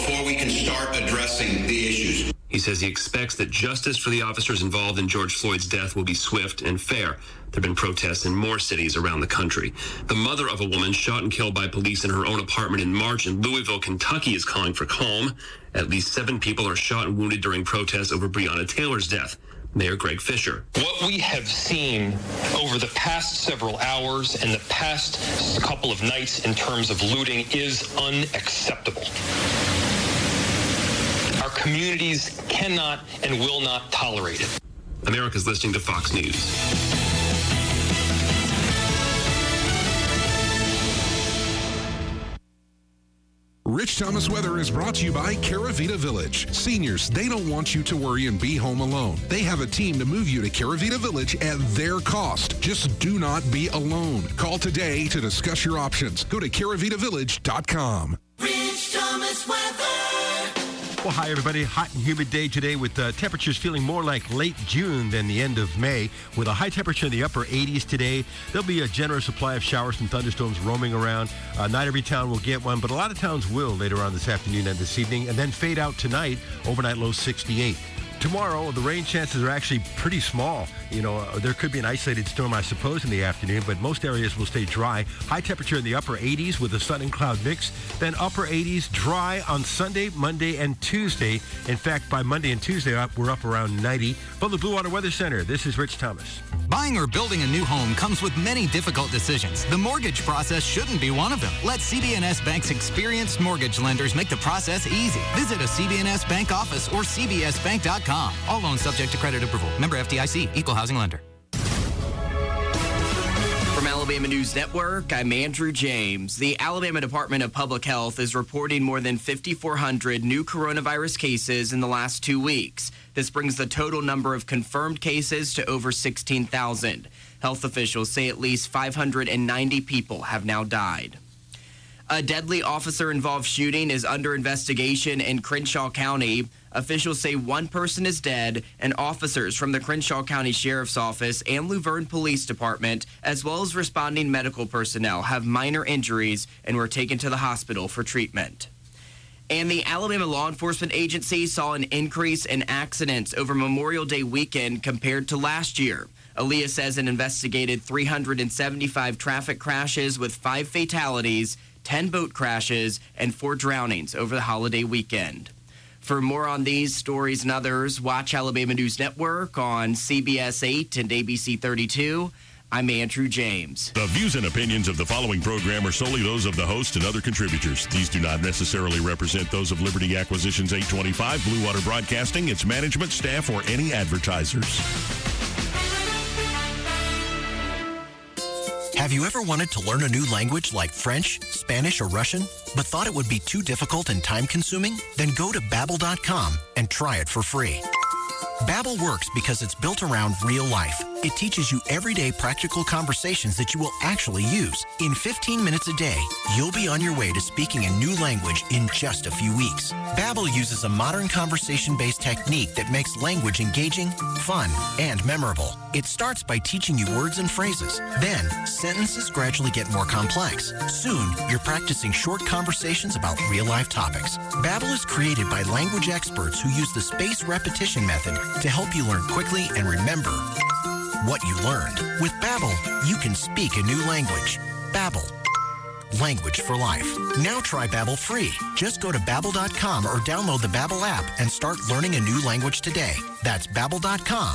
before we can start addressing the issues. He says he expects that justice for the officers involved in George Floyd's death will be swift and fair. There have been protests in more cities around the country. The mother of a woman shot and killed by police in her own apartment in March in Louisville, Kentucky is calling for calm. At least 7 people are shot and wounded during protests over Breonna Taylor's death. Mayor Greg Fisher. What we have seen over the past several hours and the past couple of nights in terms of looting is unacceptable. Our communities cannot and will not tolerate it. America's listening to Fox News. Rich Thomas Weather is brought to you by Caravita Village. Seniors, they don't want you to worry and be home alone. They have a team to move you to Caravita Village at their cost. Just do not be alone. Call today to discuss your options. Go to caravitavillage.com. Rich Thomas Weather. Well, hi, everybody. Hot and humid day today with temperatures feeling more like late June than the end of May. With a high temperature in the upper 80s today, there'll be a generous supply of showers and thunderstorms roaming around. Not every town will get one, but a lot of towns will later on this afternoon and this evening, and then fade out tonight, overnight low 68. Tomorrow, the rain chances are actually pretty small. You know, there could be an isolated storm, I suppose, in the afternoon, but most areas will stay dry. High temperature in the upper 80s with a sun and cloud mix. Then upper 80s, dry on Sunday, Monday, and Tuesday. In fact, by Monday and Tuesday, we're up around 90. From the Blue Water Weather Center, this is Rich Thomas. Buying or building a new home comes with many difficult decisions. The mortgage process shouldn't be one of them. Let CB&S Bank's experienced mortgage lenders make the process easy. Visit a CB&S Bank office or cbsbank.com. All loans subject to credit approval. Member FDIC, Equal Housing Lender. From Alabama News Network, I'm Andrew James. The Alabama Department of Public Health is reporting more than 5,400 new coronavirus cases in the last 2 weeks. This brings the total number of confirmed cases to over 16,000. Health officials say at least 590 people have now died. A deadly officer-involved shooting is under investigation in Crenshaw County. Officials say one person is dead, and officers from the Crenshaw County Sheriff's Office and Luverne Police Department, as well as responding medical personnel, have minor injuries and were taken to the hospital for treatment. And the Alabama Law Enforcement Agency saw an increase in accidents over Memorial Day weekend compared to last year. Aaliyah says it investigated 375 traffic crashes with 5 fatalities, 10 boat crashes, and 4 drownings over the holiday weekend. For more on these stories and others, watch Alabama News Network on CBS 8 and ABC 32. I'm Andrew James. The views and opinions of the following program are solely those of the host and other contributors. These do not necessarily represent those of Liberty Acquisitions 825, Blue Water Broadcasting, its management, staff, or any advertisers. Have you ever wanted to learn a new language like French, Spanish, or Russian, but thought it would be too difficult and time-consuming? Then go to Babbel.com and try it for free. Babbel works because it's built around real life. It teaches you everyday practical conversations that you will actually use. In 15 minutes a day, you'll be on your way to speaking a new language in just a few weeks. Babbel uses a modern conversation-based technique that makes language engaging, fun, and memorable. It starts by teaching you words and phrases. Then, sentences gradually get more complex. Soon, you're practicing short conversations about real-life topics. Babbel is created by language experts who use the spaced repetition method to help you learn quickly and remember what you learned. With Babbel, you can speak a new language. Babbel. Language for life. Now try Babbel free. Just go to Babbel.com or download the Babbel app and start learning a new language today. That's Babbel.com.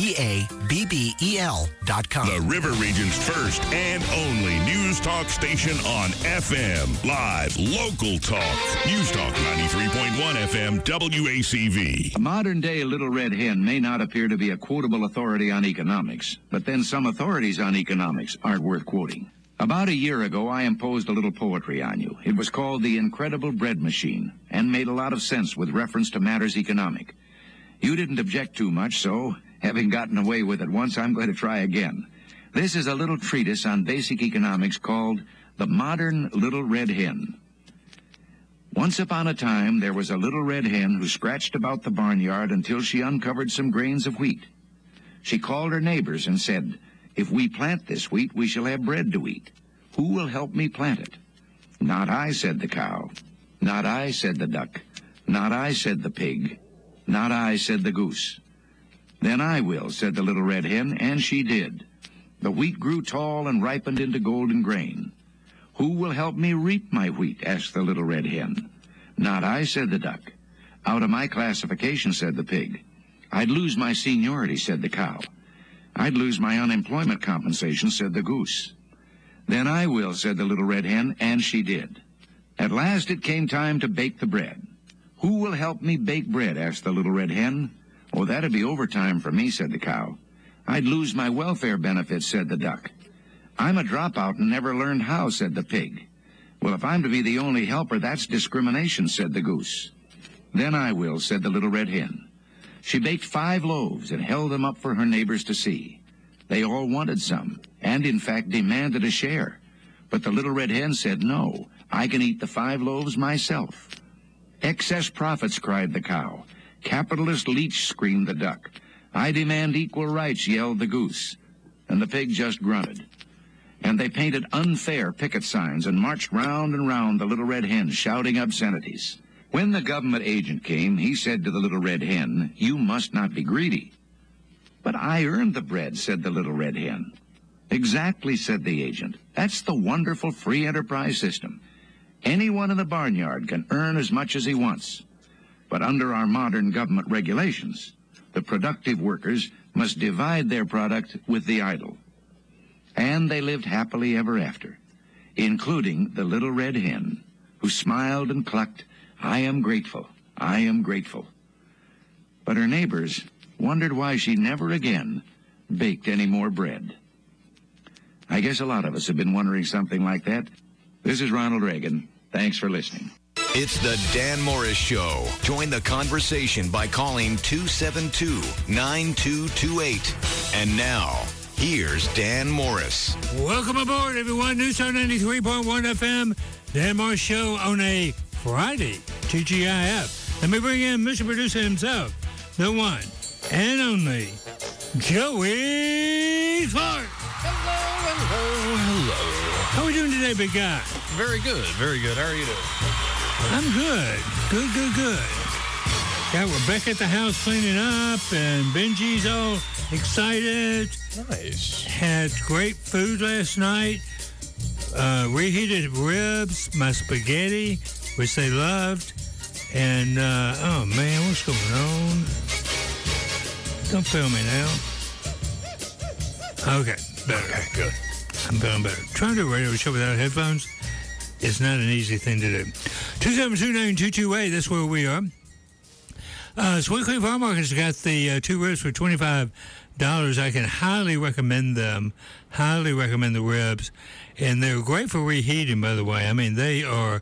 Babbel.com. The River Region's first and only news talk station on FM. Live, local talk. News Talk 93.1 FM WACV. A modern-day little red hen may not appear to be a quotable authority on economics, but then some authorities on economics aren't worth quoting. About a year ago, I imposed a little poetry on you. It was called The Incredible Bread Machine and made a lot of sense with reference to matters economic. You didn't object too much, so having gotten away with it once, I'm going to try again. This is a little treatise on basic economics called The Modern Little Red Hen. Once upon a time, there was a little red hen who scratched about the barnyard until she uncovered some grains of wheat. She called her neighbors and said, "If we plant this wheat, we shall have bread to eat. Who will help me plant it?" "Not I," said the cow. "Not I," said the duck. Not I, said the pig. Not I, said the goose. Then I will, said the little red hen, and she did. The wheat grew tall and ripened into golden grain. Who will help me reap my wheat? Asked the little red hen. Not I, said the duck. Out of my classification, said the pig. I'd lose my seniority, said the cow. I'd lose my unemployment compensation, said the goose. Then I will, said the little red hen, and she did. At last it came time to bake the bread. Who will help me bake bread? Asked the little red hen. Oh, that'd be overtime for me, said the cow. I'd lose my welfare benefits, said the duck. I'm a dropout and never learned how, said the pig. Well, if I'm to be the only helper, that's discrimination, said the goose. Then I will, said the little red hen. She baked 5 loaves and held them up for her neighbors to see. They all wanted some, and in fact demanded a share. But the little red hen said, no, I can eat the 5 loaves myself. Excess profits, cried the cow. Capitalist leech, screamed the duck. I demand equal rights, yelled the goose. And the pig just grunted. And they painted unfair picket signs and marched round and round the little red hen, shouting obscenities. When the government agent came, he said to the little red hen, you must not be greedy. But I earned the bread, said the little red hen. Exactly, said the agent. That's the wonderful free enterprise system. Anyone in the barnyard can earn as much as he wants. But under our modern government regulations, the productive workers must divide their product with the idle. And they lived happily ever after, including the little red hen, who smiled and clucked, I am grateful, I am grateful. But her neighbors wondered why she never again baked any more bread. I guess a lot of us have been wondering something like that. This is Ronald Reagan. Thanks for listening. It's the Dan Morris Show. Join the conversation by calling 272-9228. And now, here's Dan Morris. Welcome aboard, everyone. News Star 93.1 FM. Dan Morris Show on a Friday. TGIF. Let me bring in Mr. Producer himself, the one and only Joey Clark. Hello. How are we doing today, big guy? Very good, very good. How are you doing? I'm good. Good. Got Rebecca at the house cleaning up, and Benji's all excited. Nice. Had great food last night. Reheated ribs, my spaghetti, which they loved. And, oh, man, what's going on? Don't film me now. Okay, better. Okay, good. I'm feeling better. Trying to do a radio show without headphones is not an easy thing to do. 272-9228, that's where we are. Sweet Creek Farm Market's got the 2 ribs for $25. I can highly recommend them. Highly recommend the ribs. And they're great for reheating, by the way. I mean, they are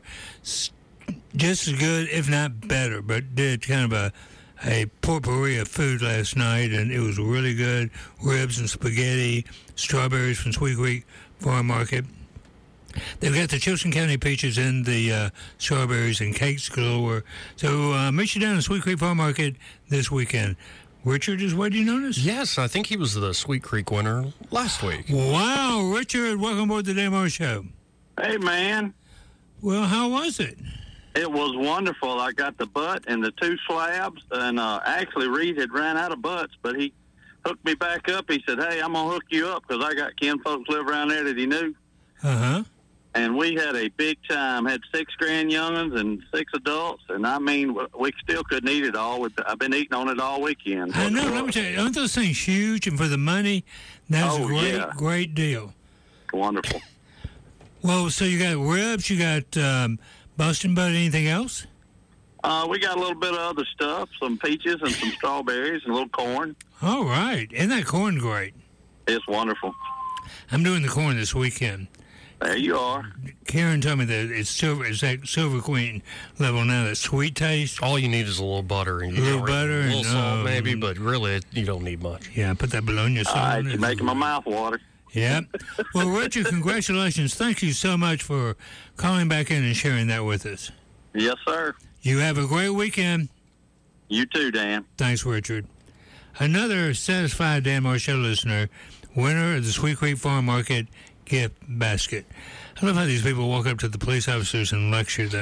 just as good, if not better, but did kind of a potpourri of food last night, and it was really good. Ribs and spaghetti, strawberries from Sweet Creek Farm Market. They've got the Chilton County peaches and the strawberries and cakes galore. So meet you down at Sweet Creek Farm Market this weekend. Richard is waiting on us? Yes, I think he was the Sweet Creek winner last week. Wow, Richard, welcome aboard the Dan Morris Show. Hey, man. Well, how was it? It was wonderful. I got the butt and the 2 slabs, and actually Reed had ran out of butts, but he hooked me back up. He said, hey, I'm going to hook you up because I got kin folks live around there that he knew. Uh-huh. And we had a big time. Had 6 grand young'uns and 6 adults, and I mean, we still couldn't eat it all. I've been eating on it all weekend. I know. Let me tell you, aren't those things huge? And for the money, that's a great deal. Wonderful. Well, so you got ribs, you got Boston butt, anything else? We got a little bit of other stuff, some peaches and some strawberries and a little corn. All right. Isn't that corn great? It's wonderful. I'm doing the corn this weekend. There you are. Karen told me that it's that Silver Queen level now, that sweet taste. All you need is a little butter. And a little butter. A little salt, maybe, but really, you don't need much. Yeah, put that bologna sauce on it. You're making my mouth water. Yeah. Well, Richard, congratulations. Thank you so much for calling back in and sharing that with us. Yes, sir. You have a great weekend. You too, Dan. Thanks, Richard. Another satisfied Dan Morris Show listener, winner of the Sweet Creek Farm Market gift basket. I love how these people walk up to the police officers and lecture them.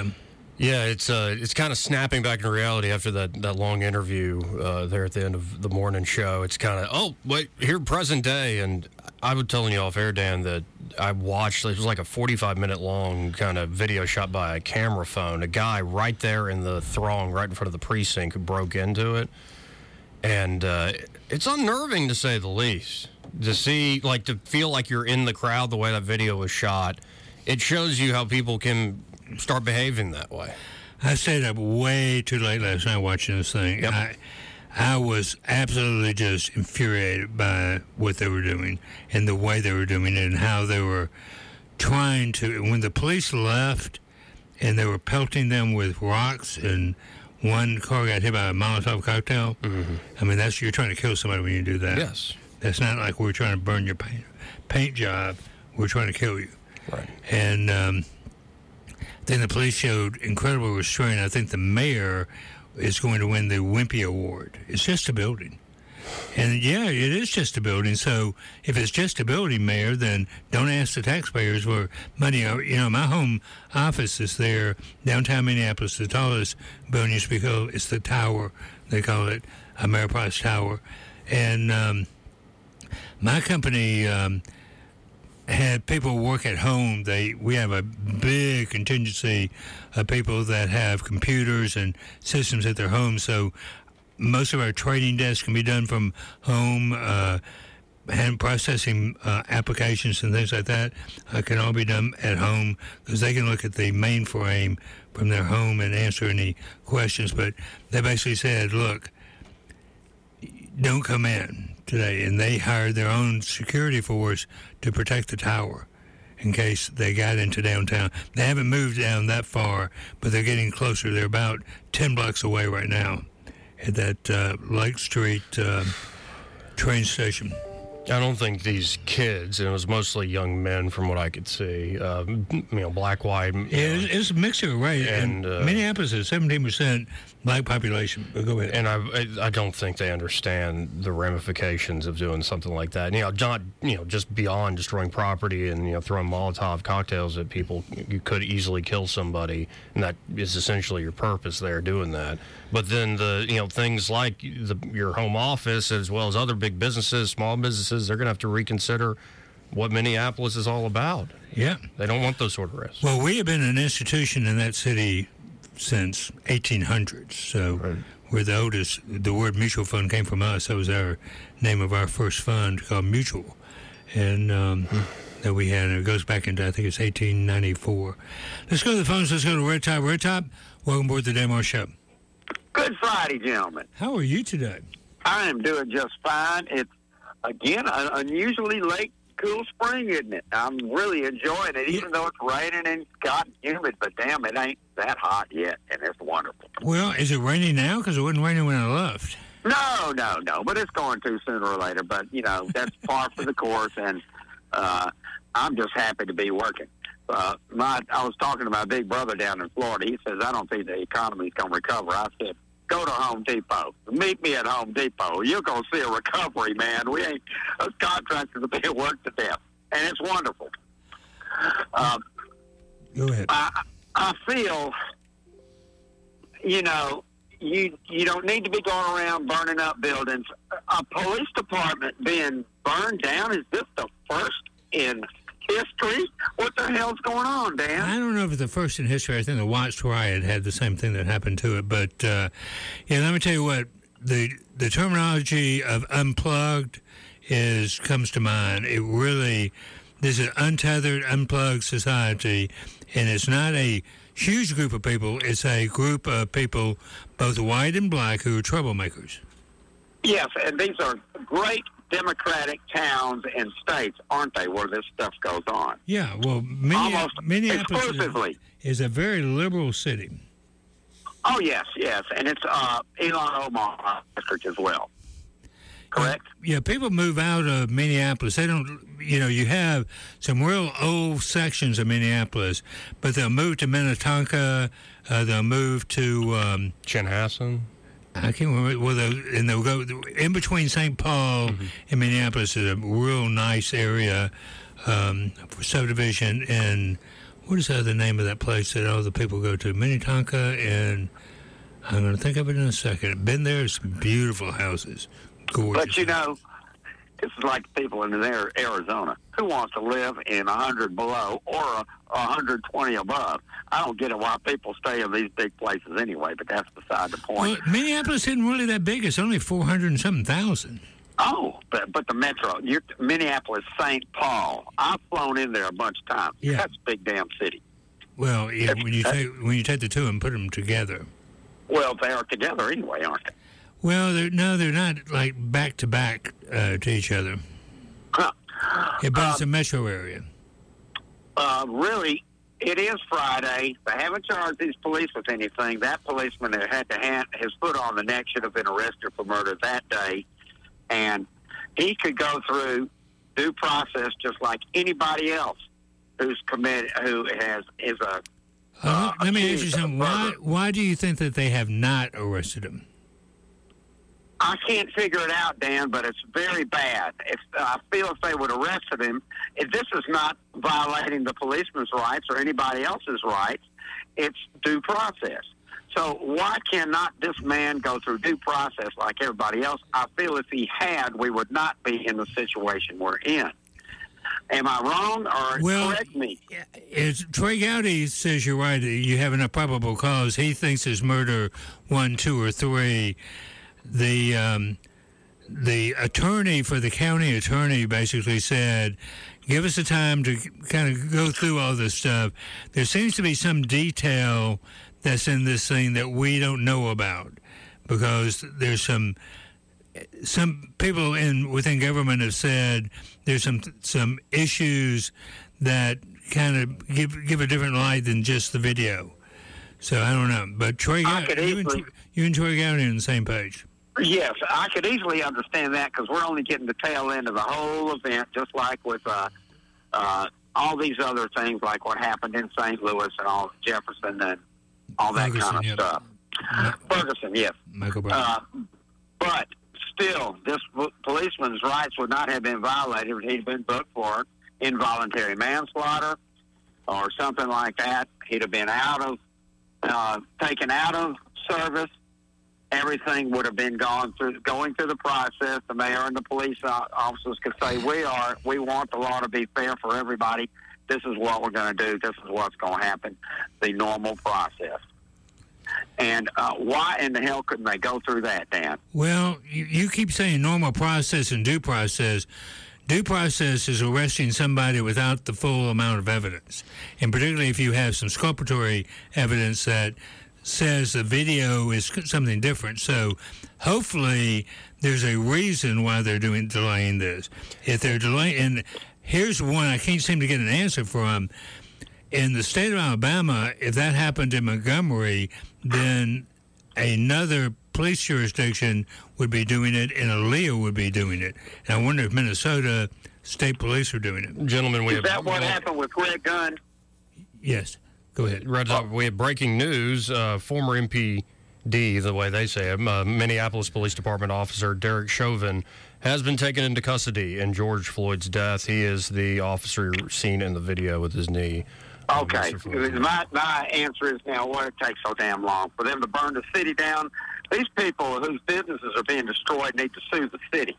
Yeah, it's kind of snapping back into reality after that long interview there at the end of the morning show. It's kind of, oh, wait, here present day. And I was telling you off air, Dan, that I watched, it was like a 45-minute long kind of video shot by a camera phone, a guy right there in the throng, right in front of the precinct who broke into it. And it's unnerving, to say the least, to see, like, to feel like you're in the crowd the way that video was shot. It shows you how people can start behaving that way. I stayed up way too late last night watching this thing. Yep. I was absolutely just infuriated by what they were doing and the way they were doing it and how they were trying to, when the police left and they were pelting them with rocks and one car got hit by a Molotov cocktail. Mm-hmm. I mean, you're trying to kill somebody when you do that. Yes. That's not like we're trying to burn your paint job. We're trying to kill you. Right. And then the police showed incredible restraint. I think the mayor is going to win the Wimpy Award. It's just a building. And, yeah, it is just a building. So if it's just a building, Mayor, then don't ask the taxpayers for money. You know, my home office is there, downtown Minneapolis, the tallest building used to be called, it's the tower. They call it Ameriprise Tower. And my company had people work at home. We have a big contingency of people that have computers and systems at their homes. So most of our trading desks can be done from home. Hand processing applications and things like that can all be done at home because they can look at the mainframe from their home and answer any questions. But they basically said, look, don't come in today. And they hired their own security force to protect the tower in case they got into downtown. They haven't moved down that far, but they're getting closer. They're about 10 blocks away right now at that Lake Street train station. I don't think these kids, and it was mostly young men from what I could see, black, white. Yeah, it's a mixture, right? And Minneapolis is 17% black population. But go ahead. And I don't think they understand the ramifications of doing something like that. Not just beyond destroying property and throwing Molotov cocktails at people. You could easily kill somebody, and that is essentially your purpose there doing that. But then the things like your home office, as well as other big businesses, small businesses, they're going to have to reconsider what Minneapolis is all about. Yeah. They don't want those sort of risks. Well, we have been an institution in that city since 1800s. So right. We're the oldest. The word mutual fund came from us. That was our name of our first fund called Mutual. And that we had. It goes back into, I think it's 1894. Let's go to the phones. Let's go to Red Top. Red Top, welcome aboard the Dan Morris Show. Good Friday, gentlemen. How are you today? I am doing just fine. It's, again, an unusually late, cool spring, isn't it? I'm really enjoying it, even though it's raining and hot and humid, but damn, it ain't that hot yet, and it's wonderful. Well, is it raining now? Because it wasn't raining when I left. No, but it's going to sooner or later, but, that's par for the course, and I'm just happy to be working. I was talking to my big brother down in Florida. He says, I don't think the economy's going to recover. I said, go to Home Depot. Meet me at Home Depot. You're going to see a recovery, man. We ain't, us contractors are being worked to death. And it's wonderful. Go ahead. I feel, you don't need to be going around burning up buildings. A police department being burned down, is this the first in history? What the hell's going on, Dan? I don't know if it's the first in history. I think the Watts riot had the same thing that happened to it. But, let me tell you what. The terminology of unplugged comes to mind. It really, this is an untethered, unplugged society, and it's not a huge group of people. It's a group of people, both white and black, who are troublemakers. Yes, and these are great democratic towns and states, aren't they, where this stuff goes on? Yeah, well, Minneapolis exclusively is a very liberal city. Oh, yes, and it's Elon Omar district as well. Correct? Yeah, people move out of Minneapolis. They don't, you have some real old sections of Minneapolis, but they'll move to Minnetonka, they'll move to Chanhassen. I can't remember. Well, they'll go in between St. Paul and Minneapolis is a real nice area for subdivision. And what is the name of that place that all the people go to? Minnetonka, and I'm going to think of it in a second. Been there, some beautiful houses. Gorgeous. But, you know, this is like people in Arizona. Who wants to live in 100 below or 120 above? I don't get it why people stay in these big places anyway, but that's beside the point. Well, Minneapolis isn't really that big. It's only 400 and something thousand. Oh, but the metro, Minneapolis, St. Paul. I've flown in there a bunch of times. Yeah. That's a big damn city. Well, yeah, when you take the two and put them together. Well, they are together anyway, aren't they? Well, they're not like back to back to each other. Huh. Yeah, but it's a metro area. Really, it is Friday. They haven't charged these police with anything. That policeman that had to hand his foot on the neck should have been arrested for murder that day. And he could go through due process just like anybody else who's committed, is a. Let me ask you something. Why do you think that they have not arrested him? I can't figure it out, Dan, but it's very bad. I feel if they would have arrested him, if this is not violating the policeman's rights or anybody else's rights, it's due process. So why cannot this man go through due process like everybody else? I feel if he had, we would not be in the situation we're in. Am I wrong, or correct me? Troy Gowdy says you're right. You have enough probable cause. He thinks it's murder 1, 2, or 3. The attorney for the county attorney basically said, give us the time to kind of go through all this stuff. There seems to be some detail that's in this thing that we don't know about, because there's some people within government have said there's some issues that kind of give a different light than just the video. So I don't know. But Troy, you and Troy Gowdy are on the same page. Yes, I could easily understand that, because we're only getting the tail end of the whole event, just like with all these other things, like what happened in St. Louis and all Jefferson and all that kind of stuff. Ferguson, yes. Michael Brown. But still, this policeman's rights would not have been violated if he'd been booked for involuntary manslaughter or something like that. He'd have been taken out of service. Everything would have been going through the process. The mayor and the police officers could say, we want the law to be fair for everybody. This is what we're going to do. This is what's going to happen. The normal process. And why in the hell couldn't they go through that, Dan? Well, you keep saying normal process and due process. Due process is arresting somebody without the full amount of evidence. And particularly if you have some exculpatory evidence that says the video is something different. So hopefully there's a reason why they're delaying this. If they're delaying, and here's one I can't seem to get an answer from. In the state of Alabama, if that happened in Montgomery, then another police jurisdiction would be doing it, and Aaliyah would be doing it. And I wonder if Minnesota State Police are doing it. Gentlemen, is that what happened with Greg Gunn? Yes. Go ahead. We have breaking news. Former MPD, the way they say it, Minneapolis Police Department officer Derek Chauvin has been taken into custody in George Floyd's death. He is the officer seen in the video with his knee. Okay. My answer is now, why it takes so damn long for them to burn the city down? These people whose businesses are being destroyed need to sue the city.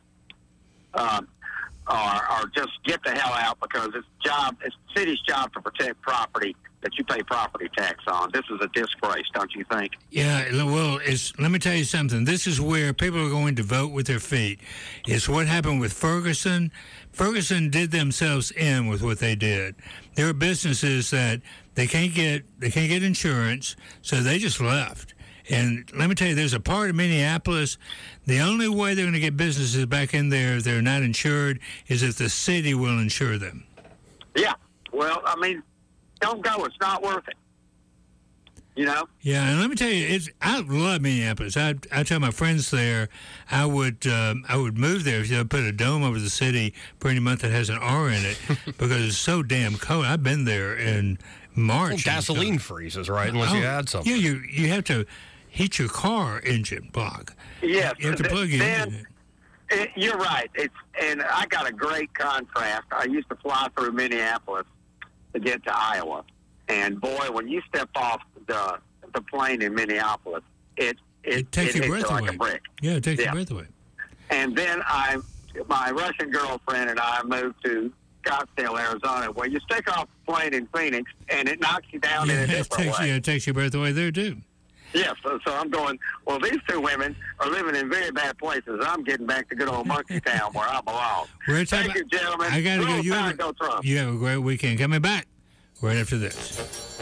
Or just get the hell out, because it's the city's job to protect property that you pay property tax on. This is a disgrace, don't you think? Yeah, well, let me tell you something. This is where people are going to vote with their feet. It's what happened with Ferguson. Ferguson did themselves in with what they did. There are businesses that they can't get insurance, so they just left. And let me tell you, there's a part of Minneapolis, the only way they're going to get businesses back in there if they're not insured is if the city will insure them. Yeah. Well, I mean, don't go. It's not worth it. You know? Yeah, and let me tell you, I love Minneapolis. I tell my friends there, I would move there if they put a dome over the city for any month that has an R in it, because it's so damn cold. I've been there in March. Well, gasoline freezes, right? Unless you add something. Yeah, you have to heat your car engine block. Yes. You have to plug it in. You're right. And I got a great contrast. I used to fly through Minneapolis to get to Iowa. And boy, when you step off the plane in Minneapolis, it takes your breath like away. a brick. Yeah, it takes your breath away. And then my Russian girlfriend and I moved to Scottsdale, Arizona, where you take off the plane in Phoenix and it knocks you down in a different way. Yeah, it takes your breath away there too. Yeah, so I'm going, well, these two women are living in very bad places. I'm getting back to good old Monkey Town where I belong. Thank you, gentlemen. I got to go. Go Trump. You have a great weekend. Coming back right after this.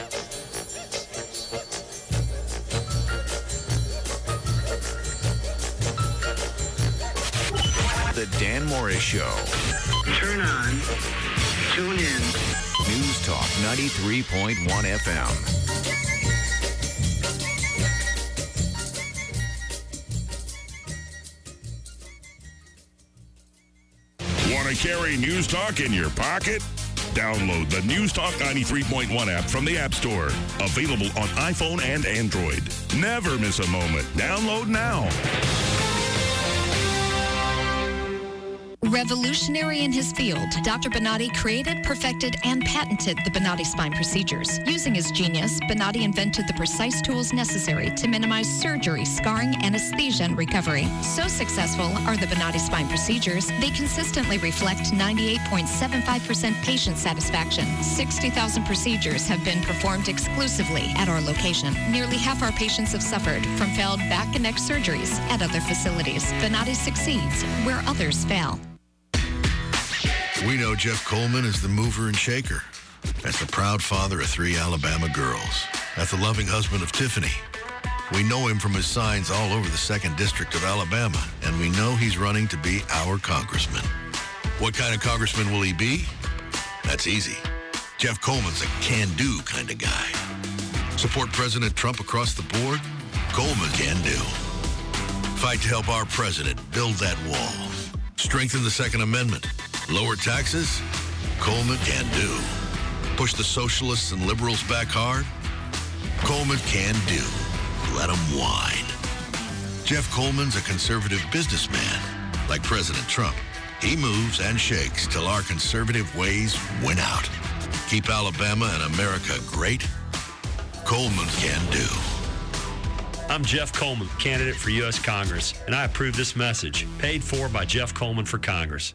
The Dan Morris Show. Turn on. Tune in. News Talk 93.1 FM. Want to carry News Talk in your pocket? Download the News Talk 93.1 app from the App Store. Available on iPhone and Android. Never miss a moment. Download now. Revolutionary in his field, Dr. Bonatti created, perfected, and patented the Bonatti spine procedures. Using his genius, Bonatti invented the precise tools necessary to minimize surgery, scarring, anesthesia, and recovery. So successful are the Bonatti spine procedures, they consistently reflect 98.75% patient satisfaction. 60,000 procedures have been performed exclusively at our location. Nearly half our patients have suffered from failed back and neck surgeries at other facilities. Bonatti succeeds where others fail. We know Jeff Coleman as the mover and shaker, as the proud father of 3 Alabama girls, as the loving husband of Tiffany. We know him from his signs all over the 2nd District of Alabama, and we know he's running to be our congressman. What kind of congressman will he be? That's easy. Jeff Coleman's a can-do kind of guy. Support President Trump across the board? Coleman can do. Fight to help our president build that wall. Strengthen the Second Amendment. Lower taxes? Coleman can do. Push the socialists and liberals back hard? Coleman can do. Let them whine. Jeff Coleman's a conservative businessman, like President Trump. He moves and shakes till our conservative ways win out. Keep Alabama and America great? Coleman can do. I'm Jeff Coleman, candidate for U.S. Congress, and I approve this message, paid for by Jeff Coleman for Congress.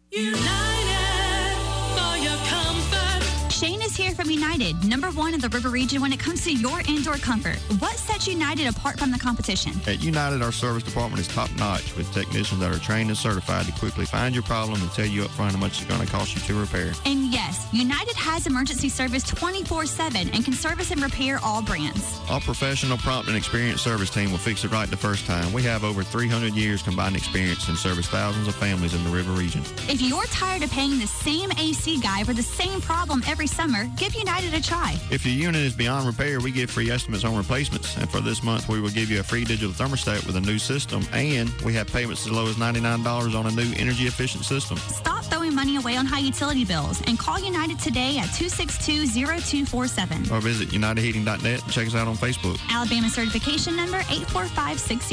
United for your comfort. Shane is here from United, #1 in the River Region when it comes to your indoor comfort. What sets United apart from the competition? At United, our service department is top-notch with technicians that are trained and certified to quickly find your problem and tell you up front how much it's going to cost you to repair. And yes, United has emergency service 24/7 and can service and repair all brands. Our professional, prompt, and experienced service team will fix it right the first time. We have over 300 years combined experience and service thousands of families in the River Region. If you're tired of paying the same AC guy for the same problem every summer, give United a try. If your unit is beyond repair, we give free estimates on replacements. And for this month, we will give you a free digital thermostat with a new system. And we have payments as low as $99 on a new energy-efficient system. Stop throwing money away on high utility bills and call United today at 262-0247. Or visit UnitedHeating.net and check us out on Facebook. Alabama certification number 84560.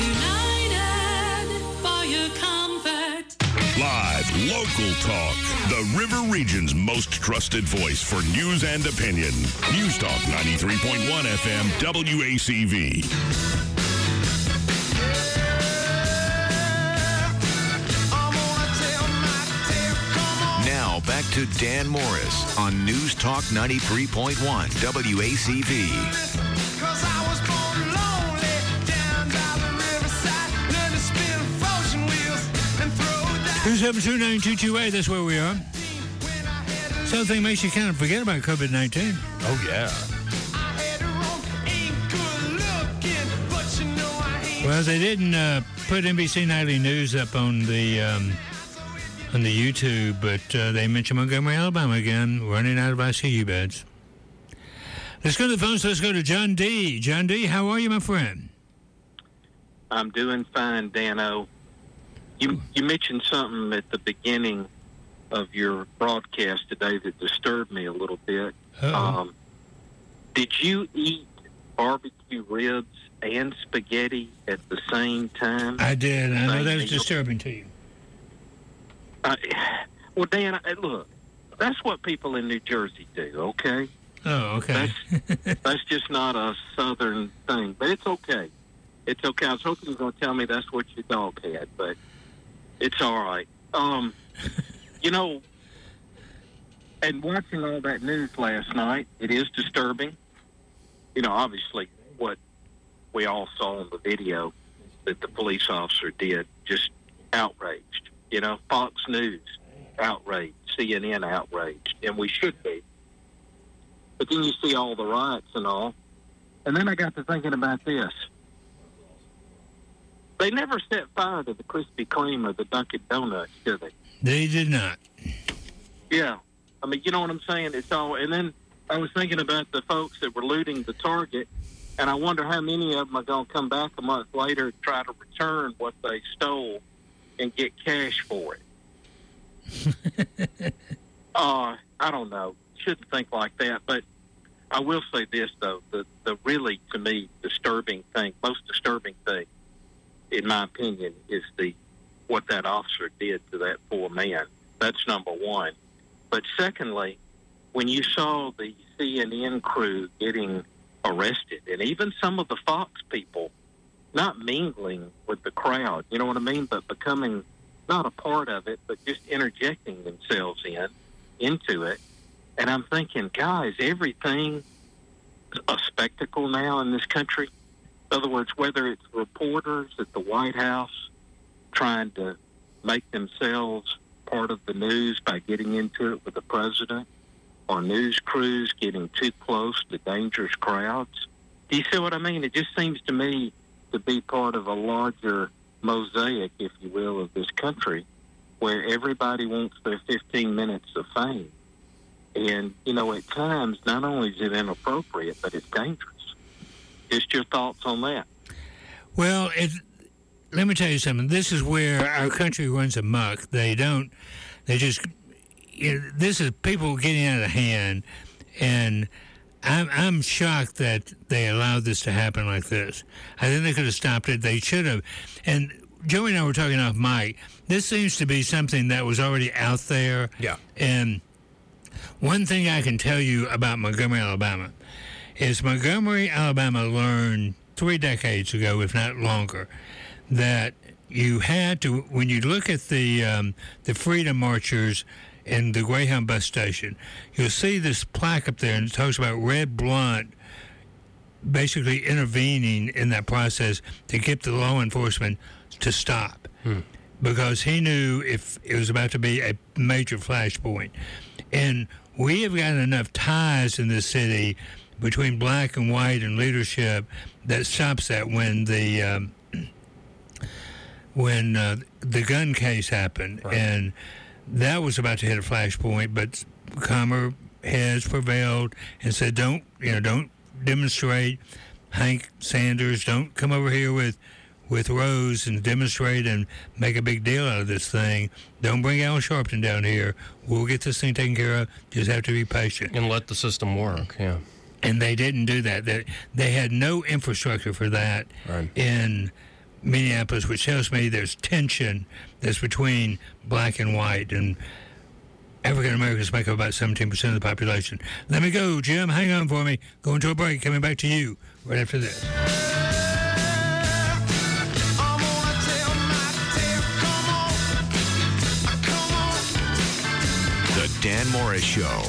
United for your comfort. Live, local talk. The River Region's most trusted voice for news and opinion. News Talk 93.1 FM WACV. Now back to Dan Morris on News Talk 93.1 WACV. 272-9228, that's where we are. Something makes you kind of forget about COVID-19. Oh, yeah. Well, they didn't put NBC Nightly News up on the YouTube, but they mentioned Montgomery, Alabama again, running out of ICU beds. Let's go to the phones. Let's go to John D. John D., how are you, my friend? I'm doing fine, Dano. You mentioned something at the beginning of your broadcast today that disturbed me a little bit. Did you eat barbecue ribs and spaghetti at the same time? I did. I know that was disturbing to you. Well, Dan, look, that's what people in New Jersey do, okay? Oh, okay. That's just not a Southern thing, but it's okay. It's okay. I was hoping you were going to tell me that's what your dog had, but it's all right. You know, and watching all that news last night, it is disturbing. You know, obviously, what we all saw on the video that the police officer did, just outraged. You know, Fox News, outraged. CNN, outraged. And we should be. But then you see all the riots and all. And then I got to thinking about this. They never set fire to the Krispy Kreme or the Dunkin' Donuts, did they? They did not. Yeah. I mean, you know what I'm saying? It's all. And then I was thinking about the folks that were looting the Target, and I wonder how many of them are going to come back a month later and try to return what they stole and get cash for it. I don't know. Shouldn't think like that. But I will say this, though. The really, to me, disturbing thing, most disturbing thing, in my opinion, is what that officer did to that poor man. That's number one. But secondly, when you saw the CNN crew getting arrested, and even some of the Fox people not mingling with the crowd, you know what I mean, but becoming not a part of it, but just interjecting themselves into it. And I'm thinking, guys, everything a spectacle now in this country. In other words, whether it's reporters at the White House trying to make themselves part of the news by getting into it with the president, or news crews getting too close to dangerous crowds. Do you see what I mean? It just seems to me to be part of a larger mosaic, if you will, of this country, where everybody wants their 15 minutes of fame. And, you know, at times, not only is it inappropriate, but it's dangerous. Just your thoughts on that? Well, let me tell you something. This is where our country runs amok. This is people getting out of hand, and I'm shocked that they allowed this to happen like this. I think they could have stopped it. They should have. And Joey and I were talking off mic. This seems to be something that was already out there. Yeah. And one thing I can tell you about Montgomery, Alabama, is Montgomery, Alabama learned 3 decades ago, if not longer, that you had to, when you look at the Freedom Marchers in the Greyhound bus station, you'll see this plaque up there, and it talks about Red Blunt basically intervening in that process to get the law enforcement to stop. Because he knew if it was about to be a major flashpoint. And we have got enough ties in this city between black and white and leadership that stops that. When the gun case happened, right, and that was about to hit a flashpoint, but calmer heads prevailed and said, don't demonstrate. Hank Sanders, don't come over here with Rose and demonstrate and make a big deal out of this thing. Don't bring Al Sharpton down here. We'll get this thing taken care of. Just have to be patient. And let the system work, yeah. And they didn't do that. They had no infrastructure for that in Minneapolis, which tells me there's tension that's between black and white. And African Americans make up about 17% of the population. Let me go, Jim. Hang on for me. Going to a break. Coming back to you right after this. The Dan Morris Show.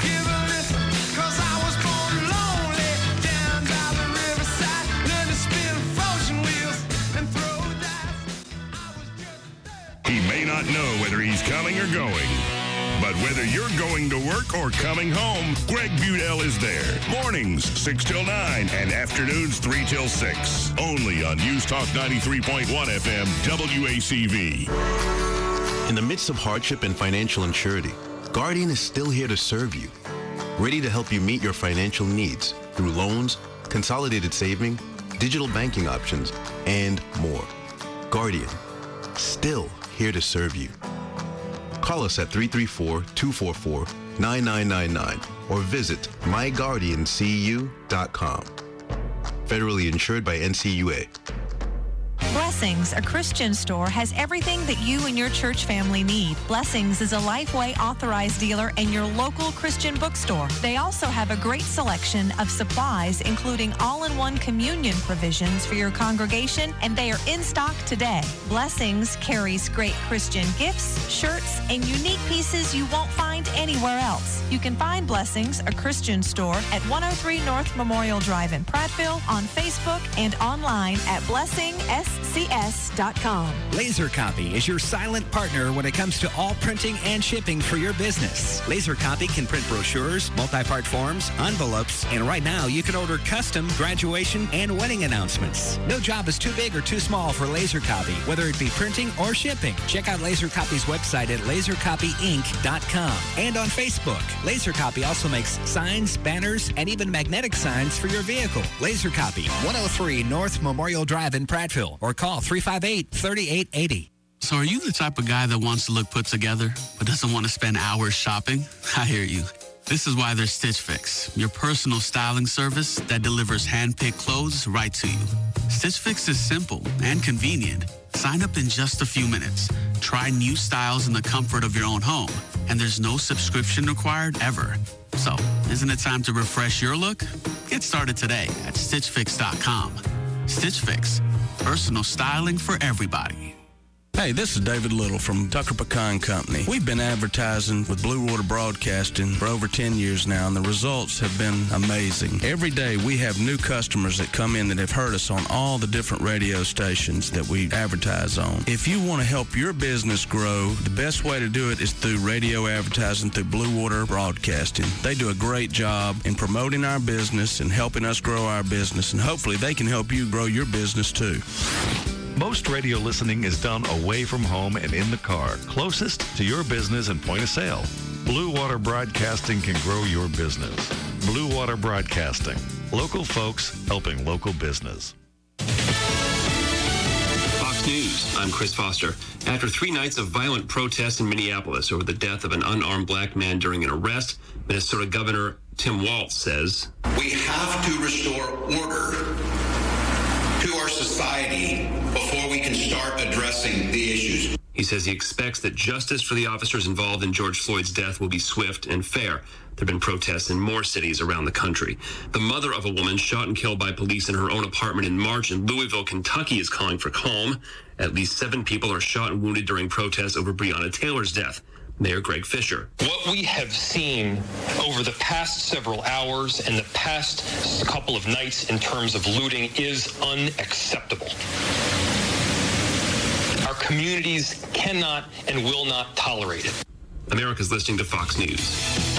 He may not know whether he's coming or going, but whether you're going to work or coming home, Greg Budell is there. Mornings, 6 till 9, and afternoons, 3 till 6. Only on News Talk 93.1 FM, WACV. In the midst of hardship and financial insecurity, Guardian is still here to serve you, ready to help you meet your financial needs through loans, consolidated saving, digital banking options, and more. Guardian, still here to serve you. Call us at 334-244-9999 or visit myguardiancu.com. Federally insured by NCUA. Blessings, a Christian store, has everything that you and your church family need. Blessings is a Lifeway authorized dealer and your local Christian bookstore. They also have a great selection of supplies, including all-in-one communion provisions for your congregation, and they are in stock today. Blessings carries great Christian gifts, shirts, and unique pieces you won't find anywhere else. You can find Blessings, a Christian store, at 103 North Memorial Drive in Prattville, on Facebook, and online at blessingscs.com. Laser Copy is your silent partner when it comes to all printing and shipping for your business. Laser Copy can print brochures, multi-part forms, envelopes, and right now you can order custom graduation and wedding announcements. No job is too big or too small for Laser Copy, whether it be printing or shipping. Check out Laser Copy's website at lasercopyinc.com and on Facebook. Laser Copy also makes signs, banners, and even magnetic signs for your vehicle. Laser Copy, 103 North Memorial Drive in Prattville, or call 358-3880. So are you the type of guy that wants to look put together but doesn't want to spend hours shopping? I hear you. This is why there's Stitch Fix, your personal styling service that delivers hand-picked clothes right to you. Stitch Fix is simple and convenient. Sign up in just a few minutes. Try new styles in the comfort of your own home. And there's no subscription required ever. So, isn't it time to refresh your look? Get started today at StitchFix.com. Stitch Fix, personal styling for everybody. Hey, this is David Little from Tucker Pecan Company. We've been advertising with Blue Water Broadcasting for over 10 years now, and the results have been amazing. Every day we have new customers that come in that have heard us on all the different radio stations that we advertise on. If you want to help your business grow, the best way to do it is through radio advertising through Blue Water Broadcasting. They do a great job in promoting our business and helping us grow our business, and hopefully they can help you grow your business too. Most radio listening is done away from home and in the car, closest to your business and point of sale. Blue Water Broadcasting can grow your business. Blue Water Broadcasting. Local folks helping local business. Fox News, I'm Chris Foster. After 3 nights of violent protests in Minneapolis over the death of an unarmed black man during an arrest, Minnesota Governor Tim Walz says, "We have to restore order to our society before we can start addressing the issues." He says he expects that justice for the officers involved in George Floyd's death will be swift and fair. There have been protests in more cities around the country. The mother of a woman shot and killed by police in her own apartment in March in Louisville, Kentucky is calling for calm. At least 7 people are shot and wounded during protests over Breonna Taylor's death. Mayor Greg Fisher. What we have seen over the past several hours and the past couple of nights in terms of looting is unacceptable. Our communities cannot and will not tolerate it. America's listening to Fox News.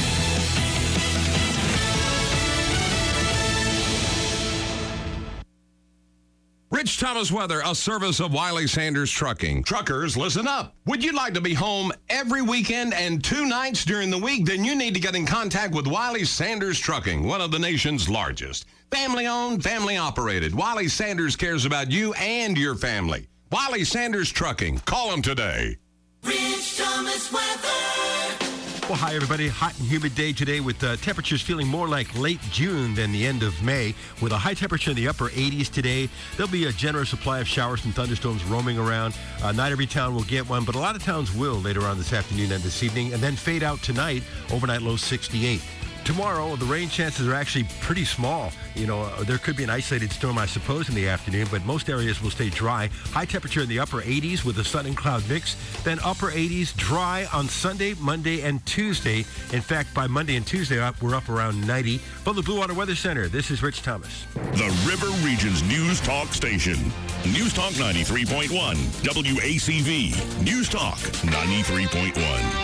Rich Thomas Weather, a service of Wiley Sanders Trucking. Truckers, listen up. Would you like to be home every weekend and 2 nights during the week? Then you need to get in contact with Wiley Sanders Trucking, one of the nation's largest. Family-owned, family-operated. Wiley Sanders cares about you and your family. Wiley Sanders Trucking. Call them today. Rich Thomas Weather. Well, hi, everybody. Hot and humid day today with temperatures feeling more like late June than the end of May. With a high temperature in the upper 80s today, there'll be a generous supply of showers and thunderstorms roaming around. Not every town will get one, but a lot of towns will later on this afternoon and this evening, and then fade out tonight, overnight low 68. Tomorrow, the rain chances are actually pretty small. You know, there could be an isolated storm, I suppose, in the afternoon, but most areas will stay dry. High temperature in the upper 80s with a sun and cloud mix. Then upper 80s, dry on Sunday, Monday, and Tuesday. In fact, by Monday and Tuesday, we're up around 90. From the Blue Water Weather Center, this is Rich Thomas. The River Region's News Talk Station. News Talk 93.1. WACV. News Talk 93.1.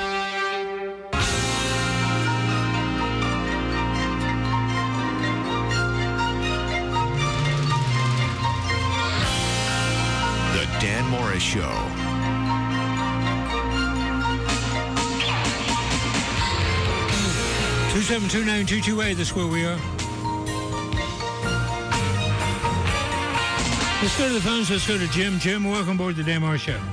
Dan Morris Show. 2729228, that's where we are. Let's go to the phones. Let's go to Jim. Jim, welcome aboard the Dan Morris Show.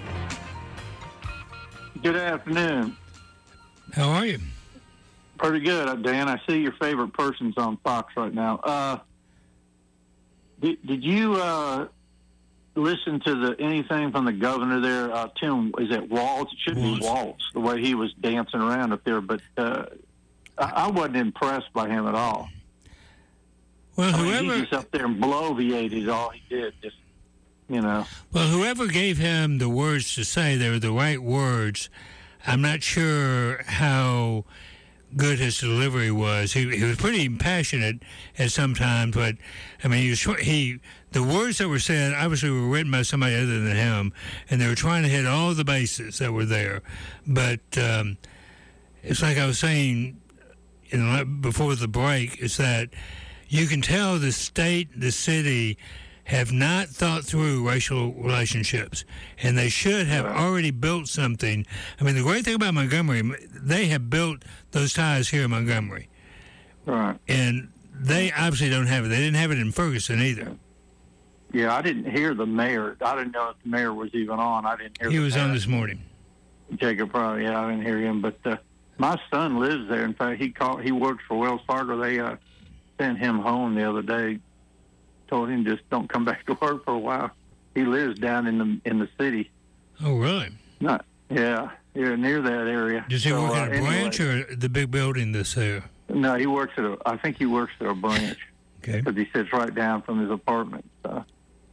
Good afternoon. How are you? Pretty good, Dan. I see your favorite person's on Fox right now. Did you listen to anything from the governor there, Tim, is it Walz? It should be Walz, the way he was dancing around up there. But I wasn't impressed by him at all. Well, he just up there and bloviated all he did, just, Well, whoever gave him the words to say, they were the right words. I'm not sure how good his delivery was. He was pretty passionate at some times, but I mean, the words that were said obviously were written by somebody other than him, and they were trying to hit all the bases that were there. But it's like I was saying before the break, is that you can tell the state, the city, have not thought through racial relationships, and they should have already built something. I mean, the great thing about Montgomery, they have built those ties here in Montgomery. Right. And they obviously don't have it. They didn't have it in Ferguson either. Yeah, I didn't hear the mayor. I didn't know if the mayor was even on. I didn't hear He the was mayor. on this morning. Jacob, probably, I didn't hear him. But my son lives there. In fact, he works for Wells Fargo. They sent him home the other day. Told him just don't come back to work for a while. He lives down in the city. Oh, really? Yeah, near that area. Does he work at a branch or the big building that's there? No, he works I think he works at a branch. Okay. Because he sits right down from his apartment. So,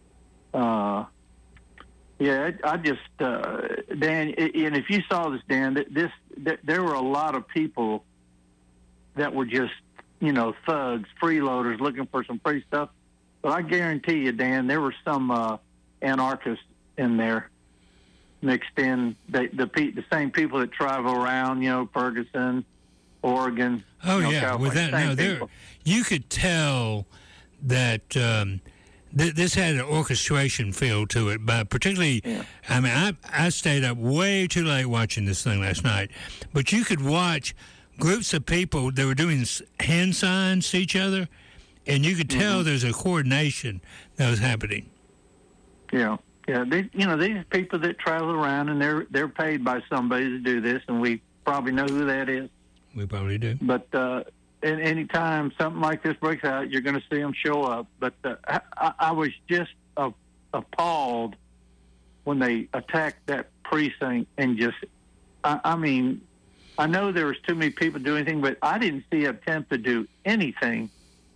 I just Dan, and if you saw this, Dan, there were a lot of people that were just thugs, freeloaders looking for some free stuff. But I guarantee you, Dan, there were some anarchists in there mixed in. The same people that travel around, Ferguson, Oregon. Oh, yeah. California, With that, you could tell that this had an orchestration feel to it. But particularly, I mean, I stayed up way too late watching this thing last night. But you could watch groups of people that were doing hand signs to each other, and you could tell there's a coordination that was happening. Yeah. These people that travel around, and they're paid by somebody to do this, and we probably know who that is. We probably do. But any time something like this breaks out, you're going to see them show up. But I was just appalled when they attacked that precinct and just, I mean, I know there was too many people doing anything, but I didn't see an attempt to do anything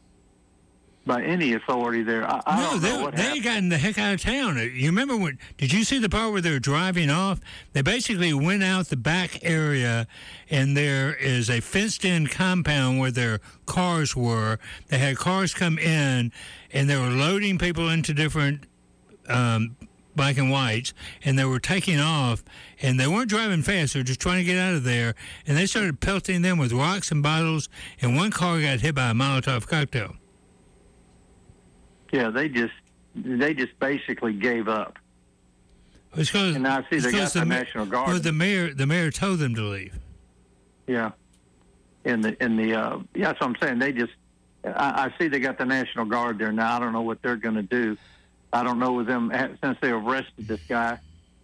by any authority there. I don't know what happened. They gotten the heck out of town. You remember did you see the part where they were driving off? They basically went out the back area, and there is a fenced-in compound where their cars were. They had cars come in, and they were loading people into different black and whites, and they were taking off, and they weren't driving fast. They were just trying to get out of there, and they started pelting them with rocks and bottles, and one car got hit by a Molotov cocktail. Yeah, they just basically gave up. And now I see they got the National Guard. Well, the mayor told them to leave. Yeah, that's what I'm saying. They just, I see they got the National Guard there now. I don't know what they're going to do. I don't know with them since they arrested this guy.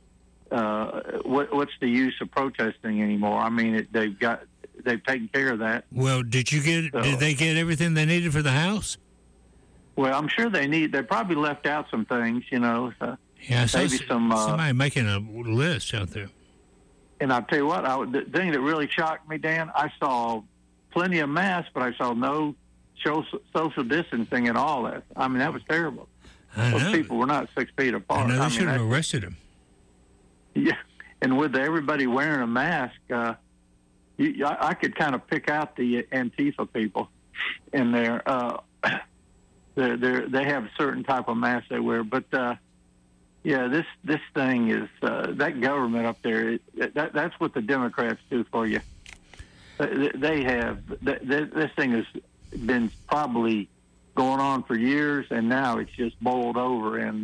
What's the use of protesting anymore? I mean, they've taken care of that. Well, did they get everything they needed for the house? Well, I'm sure they probably left out some things, Yeah, I saw maybe somebody making a list out there. And I'll tell you what, the thing that really shocked me, Dan, I saw plenty of masks, but I saw no social distancing at all. I mean, that was terrible. Those people were not 6 feet apart. I know they should have arrested him. Yeah, and with everybody wearing a mask, I could kind of pick out the Antifa people in there. They have a certain type of mask they wear, but this thing is that government up there. That's what the Democrats do for you. They have this thing has been probably going on for years, and now it's just bowled over. And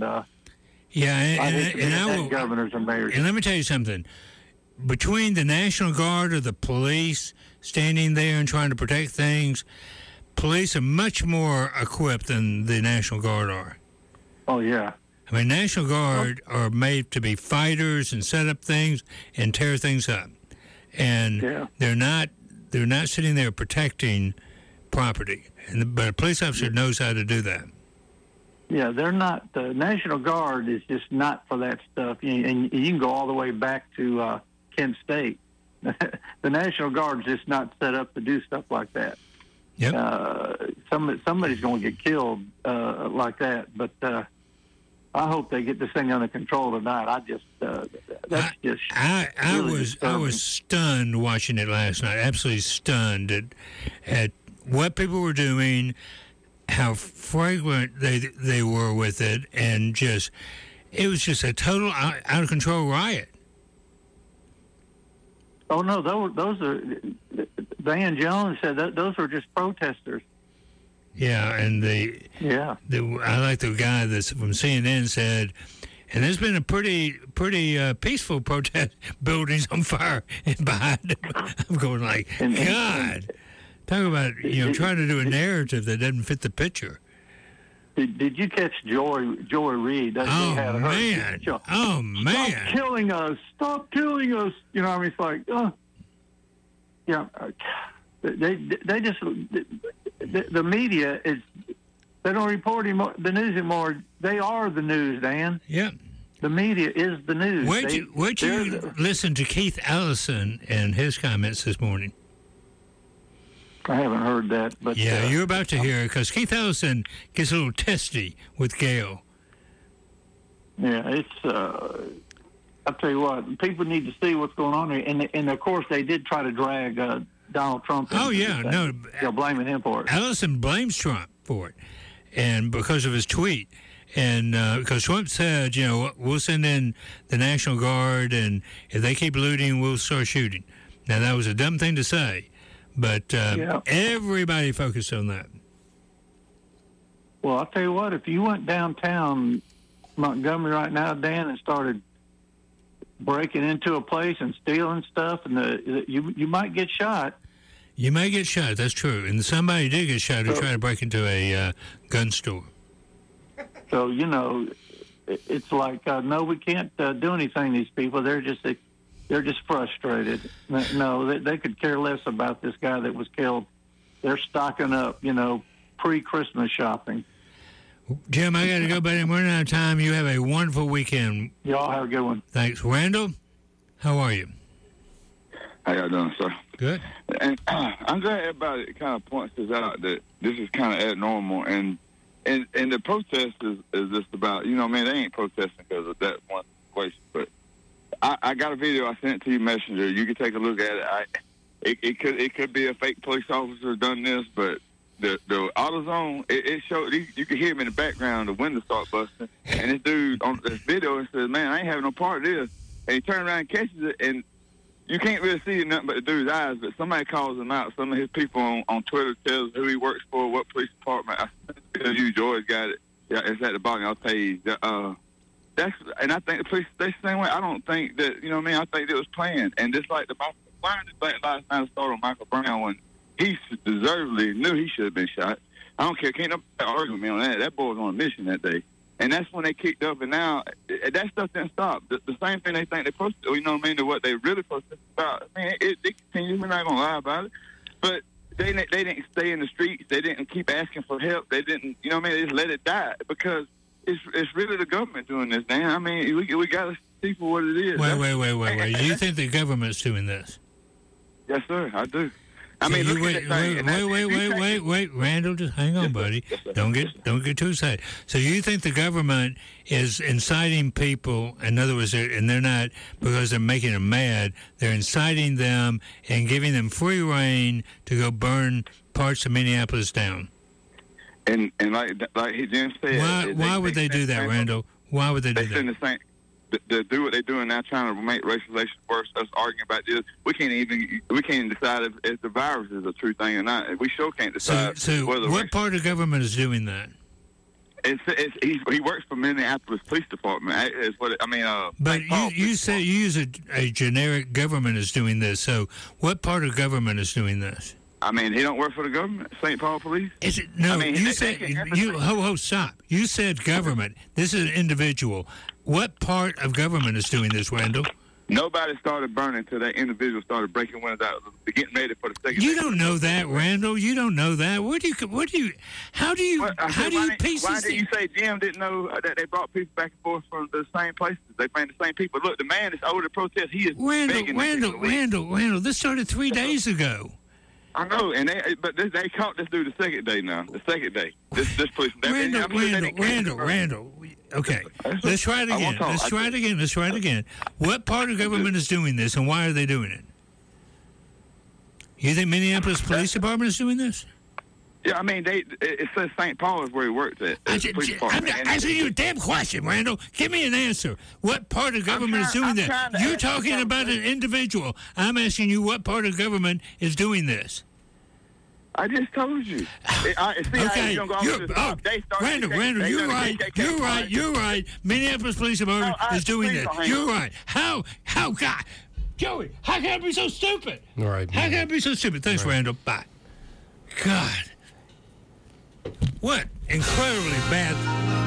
governors and mayors. And let me tell you something. Between the National Guard or the police standing there and trying to protect things, police are much more equipped than the National Guard are. Oh, yeah. I mean, National Guard are made to be fighters and set up things and tear things up. And they're not sitting there protecting property. But a police officer knows how to do that. Yeah, they're not. The National Guard is just not for that stuff. And you can go all the way back to Kent State. The National Guard is just not set up to do stuff like that. Yep. Somebody's going to get killed like that. But I hope they get this thing under control tonight. I was stunned watching it last night. Absolutely stunned at what people were doing, how fragrant they were with it, and it was just a total out of control riot. Oh no, those are. Van Jones said that those were just protesters. Yeah, and I like the guy that's from CNN said, and there's been a pretty peaceful protest, buildings on fire behind him. I'm going like, God, talk about trying to do a narrative that doesn't fit the picture. Did you catch Joy Reid? Oh man! Stop killing us! Stop killing us! You know, I mean, it's like, they just the media is they don't report the news anymore. They are the news, Dan. Yeah. The media is the news. Would you listen to Keith Ellison and his comments this morning? I haven't heard that, but yeah, you're about to hear it because Keith Ellison gets a little testy with Gail. Yeah, it's. I'll tell you what, people need to see what's going on here, and of course they did try to drag Donald Trump. Oh yeah, no, they're blaming him for it. Ellison blames Trump for it, and because of his tweet, and because Trump said, we'll send in the National Guard, and if they keep looting, we'll start shooting. Now that was a dumb thing to say. But everybody focused on that. Well, I'll tell you what, if you went downtown Montgomery right now, Dan, and started breaking into a place and stealing stuff, and you might get shot. You may get shot, that's true. And somebody did get shot who tried to break into a gun store. So, it's like, no, we can't do anything to these people. They're just frustrated. No, they could care less about this guy that was killed. They're stocking up, pre-Christmas shopping. Jim, I got to go, buddy. We're running out of time. You have a wonderful weekend. Y'all have a good one. Thanks. Randall, how are you? How y'all doing, sir? Good. And I'm glad everybody kind of points this out, that this is kind of abnormal. And the protest is just about, they ain't protesting because of that one situation, but I got a video. I sent it to you, Messenger. You can take a look at it. It could be a fake police officer done this, but the AutoZone, it showed. You could hear him in the background. The window start busting, and this dude on this video says, "Man, I ain't having no part of this." And he turns around and catches it, and you can't really see nothing but the dude's eyes. But somebody calls him out. Some of his people on Twitter tells who he works for, what police department. I sent you, George got it. Yeah, it's at the bottom. I'll tell you. And I think the police, they the same way. I don't think that, I think it was planned. And just like the Michael Brown debate last night, started on Michael Brown when he deservedly knew he should have been shot. I don't care. Can't nobody argue with me on that. That boy was on a mission that day. And that's when they kicked up. And now that stuff didn't stop. The same thing they think they're supposed to, to what they really supposed to about. It continues. We're not going to lie about it. But they didn't stay in the streets. They didn't keep asking for help. They didn't, they just let it die because it's really the government doing this, Dan. I mean, we got to see for what it is. Wait. Do you think the government's doing this? Yes, sir, I do. Wait, Randall, just hang on, buddy. Don't get too excited. So you think the government is inciting people? In other words, they're not because they're making them mad. They're inciting them and giving them free rein to go burn parts of Minneapolis down. And like Jim said, why would they do that, Randall? Why would they do that? They send the same. To do what they're doing now, trying to make racial relations worse. Us arguing about this, we can't even decide if the virus is a true thing or not. We sure can't decide. So what part of government is doing that? He works for Minneapolis Police Department. Is what but you say you use a generic government is doing this. So what part of government is doing this? I mean, he don't work for the government, St. Paul Police. Is it? No, you said stop. You said government. This is an individual. What part of government is doing this, Randall? Nobody started burning until that individual started breaking windows out, getting ready for the second. You don't know that, Randall. You don't know that. How do you piece Why this did you say Jim didn't know that they brought people back and forth from the same places? They find the same people. Look, the man that's over the protest, he is begging. Randall, this started 3 days ago. I know, and they caught this dude the second day now. The second day. This police. Randall. Okay, let's try it again. Let's try it again. What part of government is doing this, and why are they doing it? You think Minneapolis Police Department is doing this? Yeah, I mean, it says St. Paul is where he works at. I'm asking you a damn question, Randall. Give me an answer. What part of government is doing that? You're talking about an individual. I'm asking you what part of government is doing this. I just told you. Okay. Randall, you're right. Minneapolis Police Department is doing this. You're right. How, God? Joey, how can I be so stupid? All right. How can I be so stupid? Thanks, Randall. Bye. God. What incredibly bad.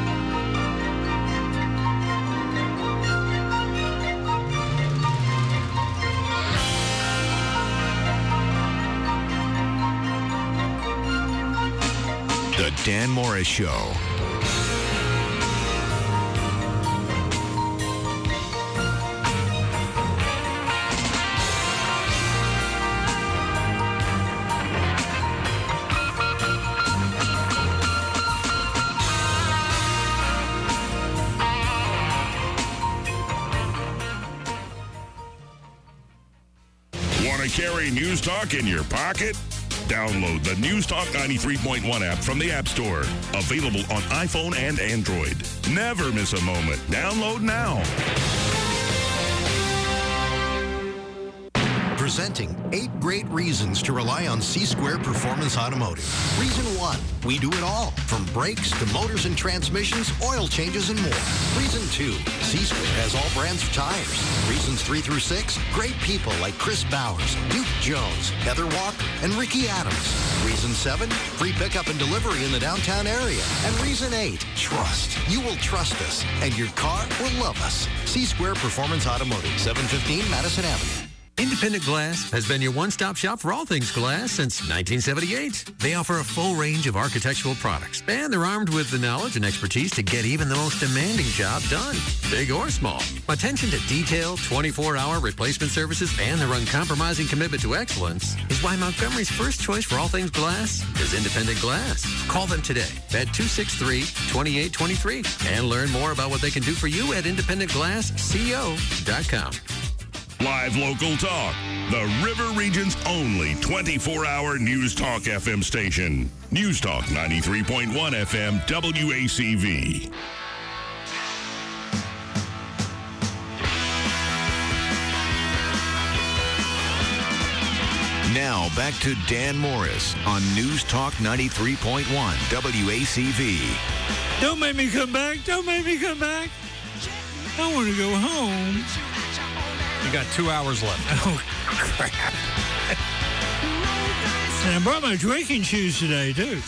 The Dan Morris Show. Want to carry News Talk in your pocket? Download the News Talk 93.1 app from the App Store. Available on iPhone and Android. Never miss a moment. Download now. Presenting 8 great reasons to rely on C-Square Performance Automotive. Reason 1, we do it all, from brakes to motors and transmissions, oil changes, and more. Reason 2, C-Square has all brands of tires. Reasons 3 through 6, great people like Chris Bowers, Duke Jones, Heather Walker, and Ricky Adams. Reason 7, free pickup and delivery in the downtown area. And reason 8, trust. You will trust us, and your car will love us. C-Square Performance Automotive, 715 Madison Avenue. Independent Glass has been your one-stop shop for all things glass since 1978. They offer a full range of architectural products, and they're armed with the knowledge and expertise to get even the most demanding job done, big or small. Attention to detail, 24-hour replacement services, and their uncompromising commitment to excellence is why Montgomery's first choice for all things glass is Independent Glass. Call them today at 263-2823 and learn more about what they can do for you at independentglassco.com. Live local talk. The River Region's only 24-hour News Talk FM station. News Talk 93.1 FM WACV. Now back to Dan Morris on News Talk 93.1 WACV. Don't make me come back. Don't make me come back. I want to go home. You got 2 hours left. Oh, crap. And I brought my drinking shoes today, too.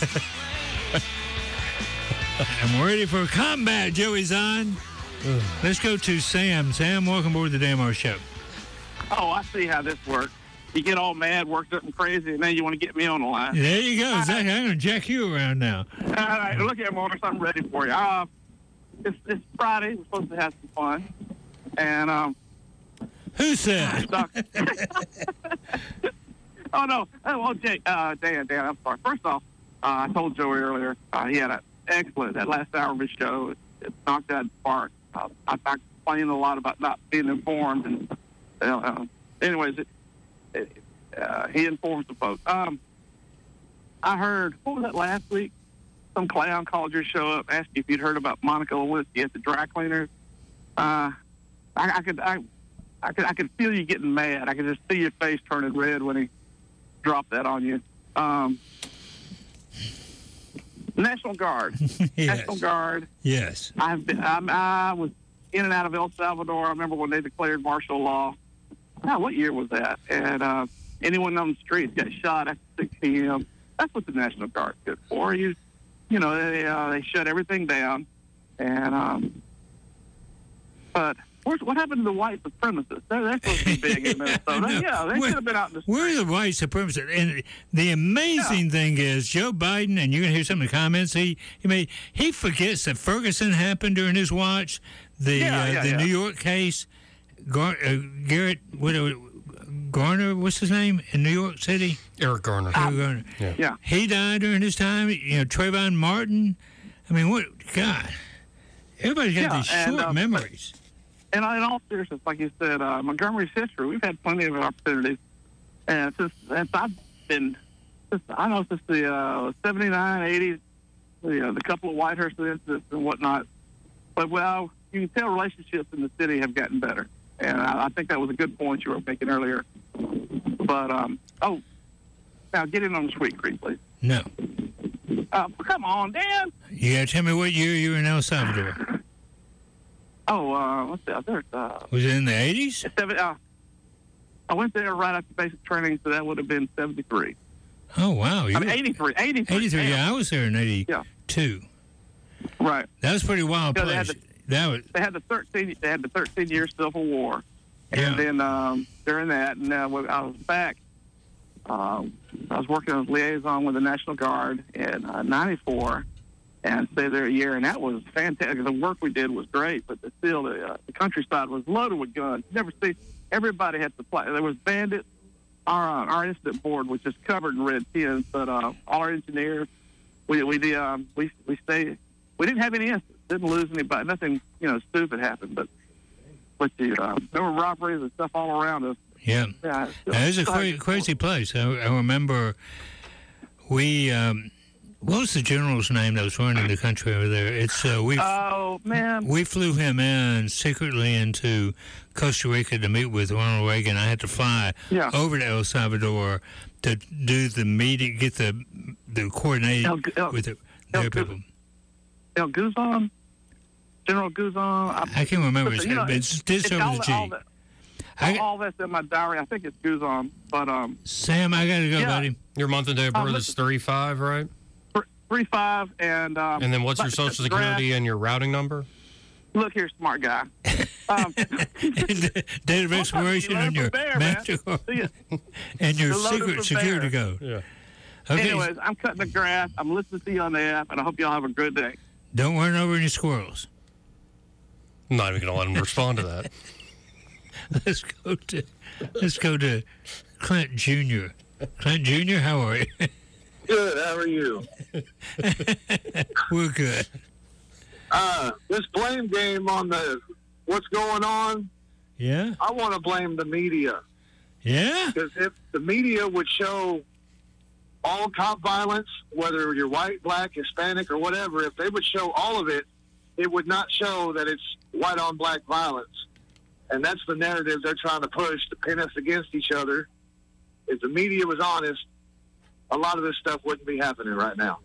I'm ready for combat, Joey's on. Let's go to Sam. Sam, welcome aboard the Dan Morris Show. Oh, I see how this works. You get all mad, worked up and crazy, and then you want to get me on the line. There you go. Exactly. I'm going to jack you around now. All right, look here, Morris. I'm ready for you. It's Friday. We're supposed to have some fun. And, who said? Oh, no. Oh, Dan, I'm sorry. First off, I told Joey earlier, he had an excellent, that last hour of his show. It knocked out the park. I complained a lot about not being informed. And anyways, he informs the folks. I heard, what was that last week? Some clown called your show up, asked you if you'd heard about Monica Lewinsky at the dry cleaners. I could feel you getting mad. I could just see your face turning red when he dropped that on you. National Guard. Yes. National Guard. Yes. I was in and out of El Salvador. I remember when they declared martial law. What year was that? And anyone on the streets got shot after 6 p.m. That's what the National Guard's good for. You know, they shut everything down. And but what happened to the white supremacists? They're supposed to be big in Minnesota. Yeah, they should have been out in the street. We're the white supremacists. And the amazing thing is, Joe Biden, and you're going to hear some of the comments he made, he forgets that Ferguson happened during his watch, the New York case, Garrett, Garner, what's his name, in New York City? Eric Garner. Eric Garner. Yeah. He died during his time. Trayvon Martin. I mean, what, God. Everybody's got these short memories. And in all seriousness, like you said, Montgomery's history, we've had plenty of opportunities. And since I've been, since the 79, 80s, the couple of Whitehurst incidents and whatnot. But, well, you can tell relationships in the city have gotten better. And I think that was a good point you were making earlier. But, now get in on the Sweet Creek, please. No. Come on, Dan. You got to tell me what year you were in El Salvador. What's that? Was it in the 80s? I went there right after basic training, so that would have been 73. Oh, wow. 83. 83, yeah. I was there in 82. Right. That was pretty wild place. They had the 13-year Civil War, and then during that, and when I was back, I was working as liaison with the National Guard in '94, and stayed there a year, and that was fantastic. The work we did was great, but still, the countryside was loaded with guns. Never see. Everybody had to play. There was bandits. Our incident board was just covered in red tins, but all our engineers, we stayed. We didn't have any incidents. Didn't lose anybody. Nothing, stupid happened. But there were robberies and stuff all around us. Yeah. It's a crazy place. I remember what was the general's name that was running the country over there? It's we flew him in secretly into Costa Rica to meet with Ronald Reagan. I had to fly over to El Salvador to do the meeting, get the coordination with their people. El Guzman? General Guzman? I can't remember his name, but it's over the G. All that's in my diary. I think it's Guzman. But, Sam, I got to go, buddy. Your month and day of birth is 3-5, right? 3-5, and... and then what's your social security and your routing number? Look here, smart guy. Date of expiration on your MasterCard and your secret security code. Yeah. Okay. Anyways, I'm cutting the grass. I'm listening to you on the app, and I hope y'all have a good day. Don't run over any squirrels. I'm not even going to let him respond to that. Let's go to Clint Jr. Clint Jr., how are you? Good. How are you? We're good. This blame game on what's going on. Yeah. I want to blame the media. Yeah. Because if the media would show all cop violence, whether you're white, black, Hispanic, or whatever, if they would show all of it, it would not show that it's white on black violence. And that's the narrative they're trying to push to pin us against each other. If the media was honest, a lot of this stuff wouldn't be happening right now.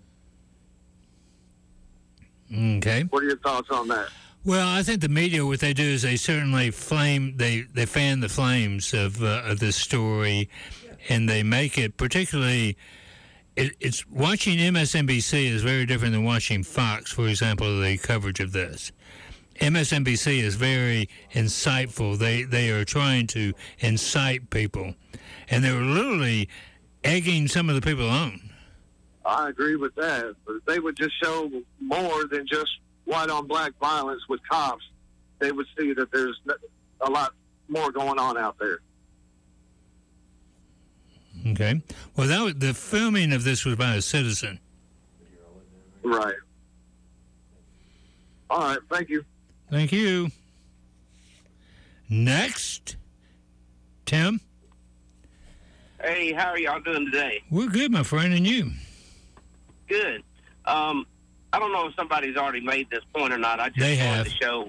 Okay. What are your thoughts on that? Well, I think the media, what they do is they certainly fan the flames of this story, and they make it particularly. It's watching MSNBC is very different than watching Fox, for example, the coverage of this. MSNBC is very insightful. They are trying to incite people, and they're literally egging some of the people on. I agree with that, but if they would just show more than just white on black violence with cops, they would see that there's a lot more going on out there. Okay. Well, the filming of this was by a citizen. Right. All right. Thank you. Thank you. Next, Tim. Hey, how are y'all doing today? We're good, my friend, and you? Good. I don't know if somebody's already made this point or not. I just wanted to show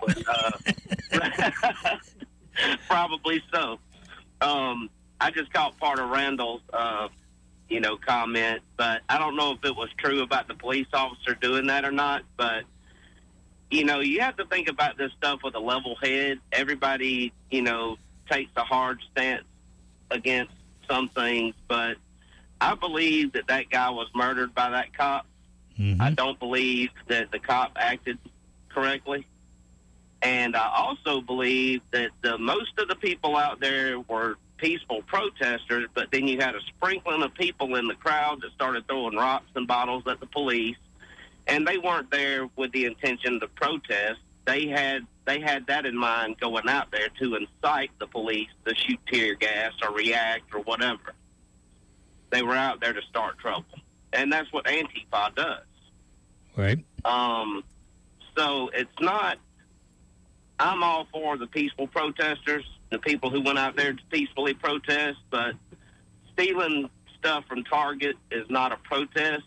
probably so. I just caught part of Randall's, comment, but I don't know if it was true about the police officer doing that or not. But, you have to think about this stuff with a level head. Everybody, takes a hard stance against some things, but I believe that guy was murdered by that cop. Mm-hmm. I don't believe that the cop acted correctly. And I also believe that most of the people out there were peaceful protesters, but then you had a sprinkling of people in the crowd that started throwing rocks and bottles at the police, and they weren't there with the intention to protest. They had that in mind going out there to incite the police to shoot tear gas or react or whatever. They were out there to start trouble, and that's what Antifa does. Right. So it's not. I'm all for the peaceful protesters, the people who went out there to peacefully protest, but stealing stuff from Target is not a protest.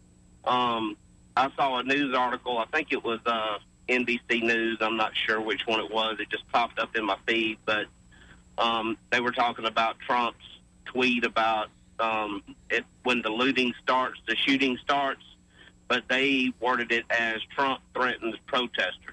I saw a news article, I think it was NBC News, I'm not sure which one it was, it just popped up in my feed, but they were talking about Trump's tweet about when the looting starts, the shooting starts, but they worded it as Trump threatens protesters.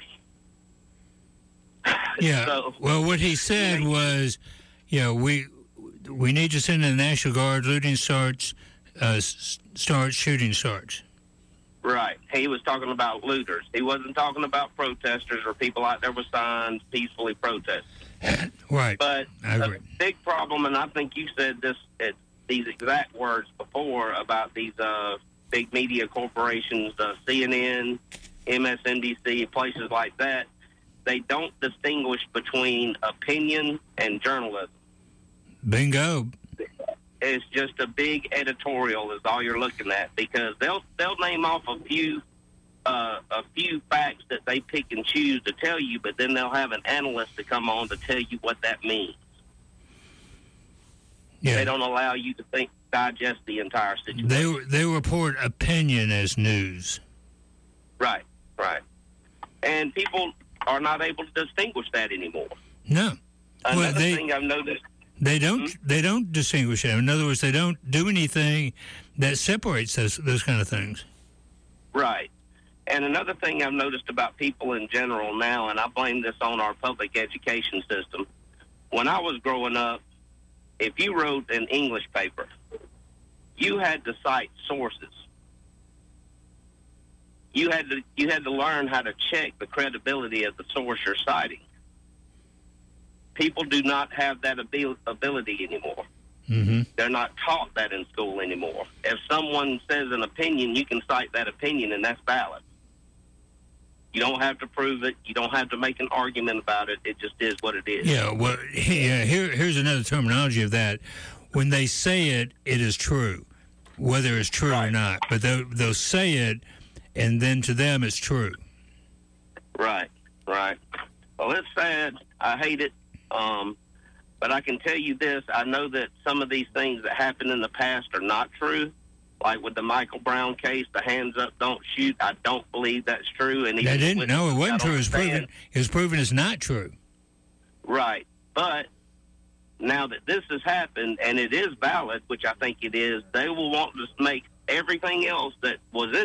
Yeah. So, well, what he said was, we need to send in the National Guard. Looting starts, shooting starts. Right. He was talking about looters. He wasn't talking about protesters or people out there with signs peacefully protesting. Right. But I agree. a big problem, and I think you said these exact words before about these big media corporations, CNN, MSNBC, places like that. They don't distinguish between opinion and journalism. Bingo. It's just a big editorial is all you're looking at, because they'll name off a few facts that they pick and choose to tell you, but then they'll have an analyst to come on to tell you what that means. Yeah. They don't allow you to digest the entire situation. They report opinion as news. Right. And people are not able to distinguish that anymore. No. Another thing I've noticed. They don't distinguish it. In other words, they don't do anything that separates those kind of things. Right. And another thing I've noticed about people in general now, and I blame this on our public education system, when I was growing up, if you wrote an English paper, you had to cite sources. You had to learn how to check the credibility of the source you're citing. People do not have that ability anymore. Mm-hmm. They're not taught that in school anymore. If someone says an opinion, you can cite that opinion, and that's valid. You don't have to prove it. You don't have to make an argument about it. It just is what it is. Yeah, well, here's another terminology of that. When they say it, it is true, whether it's true or not. But they'll say it, and then to them it's true. Right. Well, it's sad. I hate it. But I can tell you this. I know that some of these things that happened in the past are not true. Like with the Michael Brown case, the hands up, don't shoot. I don't believe that's true. And I didn't know it wasn't true. It was proven it's not true. Right. But now that this has happened and it is valid, which I think it is, they will want to make everything else that was in